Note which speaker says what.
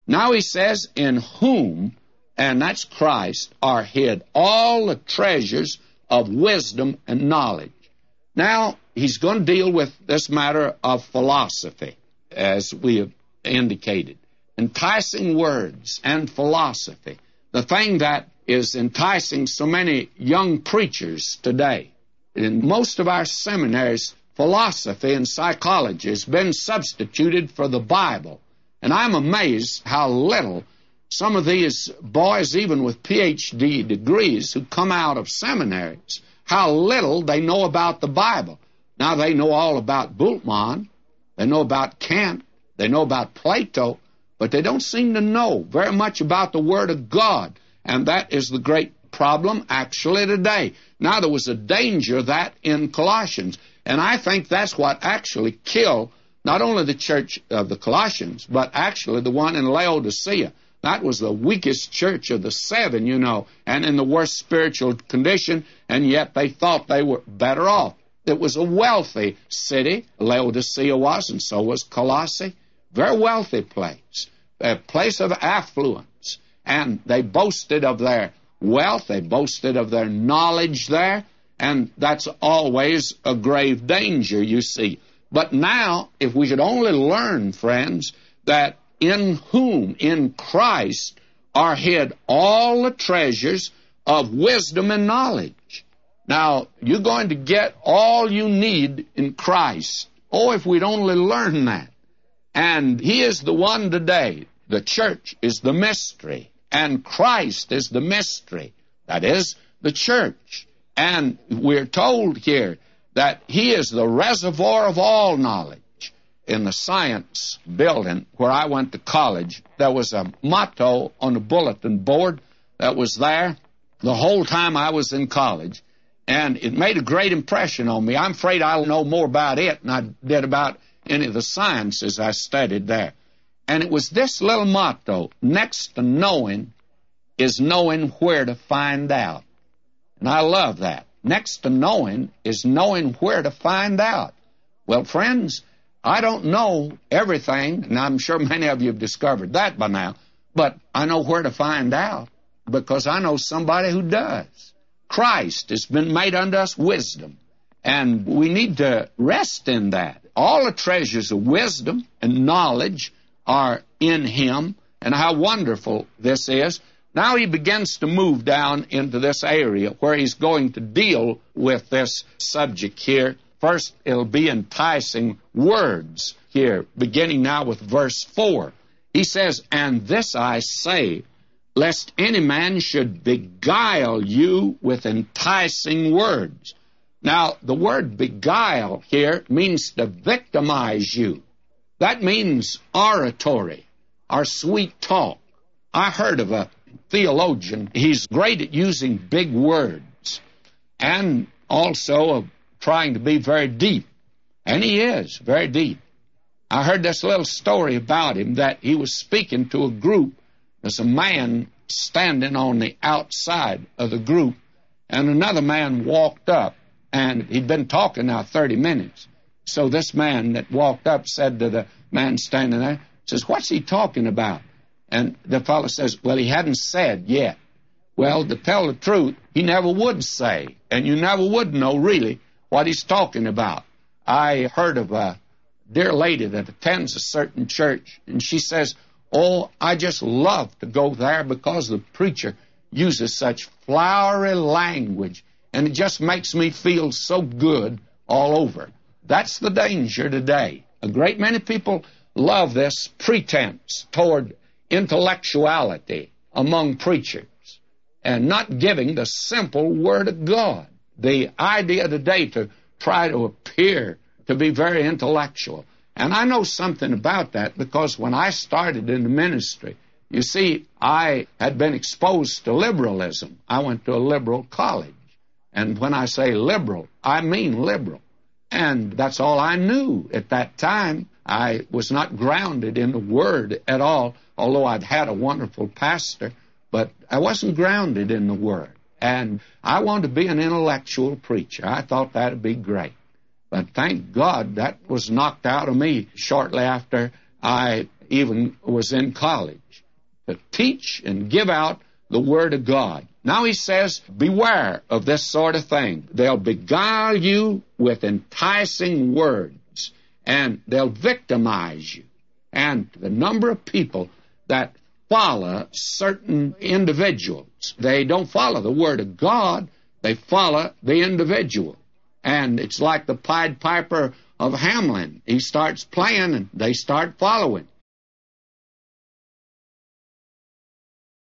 Speaker 1: Now he says, in whom, and that's Christ, are hid all the treasures of wisdom and knowledge. Now, he's going to deal with this matter of philosophy, as we have indicated. Enticing words and philosophy, the thing that is enticing so many young preachers today. In most of our seminaries, philosophy and psychology has been substituted for the Bible. And I'm amazed how little some of these boys, even with Ph.D. degrees, who come out of seminaries, how little they know about the Bible. Now, they know all about Bultmann, they know about Kant, they know about Plato, but they don't seem to know very much about the Word of God. And that is the great problem actually today. Now, there was a danger of that in Colossians, and I think that's what actually killed not only the church of the Colossians, but actually the one in Laodicea. That was the weakest church of the seven, you know, and in the worst spiritual condition, and yet they thought they were better off. It was a wealthy city, Laodicea was, and so was Colossae. Very wealthy place, a place of affluence. And they boasted of their wealth, they boasted of their knowledge there, and that's always a grave danger, you see. But now, if we could only learn, friends, that in whom, in Christ, are hid all the treasures of wisdom and knowledge. Now, you're going to get all you need in Christ. Oh, if we'd only learn that. And He is the one today. The church is the mystery, and Christ is the mystery. That is, the church. And we're told here that He is the reservoir of all knowledge. In the science building where I went to college, there was a motto on the bulletin board that was there the whole time I was in college, and it made a great impression on me. I'm afraid I'll know more about it than I did about any of the sciences I studied there. And it was this little motto: next to knowing is knowing where to find out. And I love that. Next to knowing is knowing where to find out. Well, friends, I don't know everything, and I'm sure many of you have discovered that by now, but I know where to find out because I know somebody who does. Christ has been made unto us wisdom, and we need to rest in that. All the treasures of wisdom and knowledge are in Him, and how wonderful this is. Now he begins to move down into this area where he's going to deal with this subject here. First, it'll be enticing words here, beginning now with verse 4. He says, "And this I say, lest any man should beguile you with enticing words." Now, the word beguile here means to victimize you. That means oratory, or sweet talk. I heard of a theologian. He's great at using big words and also of trying to be very deep. And he is very deep. I heard this little story about him, that he was speaking to a group. There's a man standing on the outside of the group, and another man walked up, and he'd been talking now 30 minutes. So this man that walked up said to the man standing there, says, "What's he talking about?" And the fellow says, "Well, he hadn't said yet." Well, to tell the truth, he never would say, and you never would know really what he's talking about. I heard of a dear lady that attends a certain church, and she says, "Oh, I just love to go there because the preacher uses such flowery language, and it just makes me feel so good all over." That's the danger today. A great many people love this pretense toward intellectuality among preachers and not giving the simple Word of God. The idea today to try to appear to be very intellectual. And I know something about that because when I started in the ministry, you see, I had been exposed to liberalism. I went to a liberal college. And when I say liberal, I mean liberal. And that's all I knew at that time. I was not grounded in the Word at all, although I'd had a wonderful pastor, but I wasn't grounded in the Word. And I wanted to be an intellectual preacher. I thought that would be great. But thank God that was knocked out of me shortly after I even was in college, to teach and give out the Word of God. Now he says, beware of this sort of thing. They'll beguile you with enticing words, and they'll victimize you. And the number of people that follow certain individuals, they don't follow the Word of God, they follow the individual. And it's like the Pied Piper of Hamelin. He starts playing, and they start following.